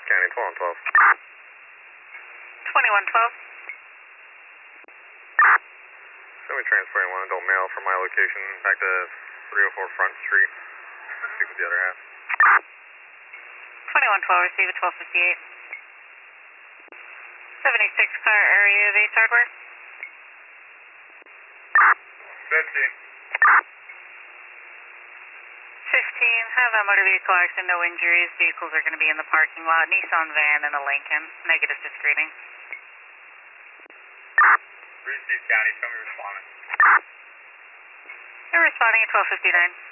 County, 12 and 12. 2112. So we transporting one adult male from my location back to 304 Front Street. Speak with the other half. 2112, receive a 1258. 76 car area base hardware. 15. 15, have a motor vehicle accident, no injuries. Vehicles are going to be in the parking lot. Nissan van and a Lincoln. Negative to screening. Receive County, show me responding. They're responding at 1259.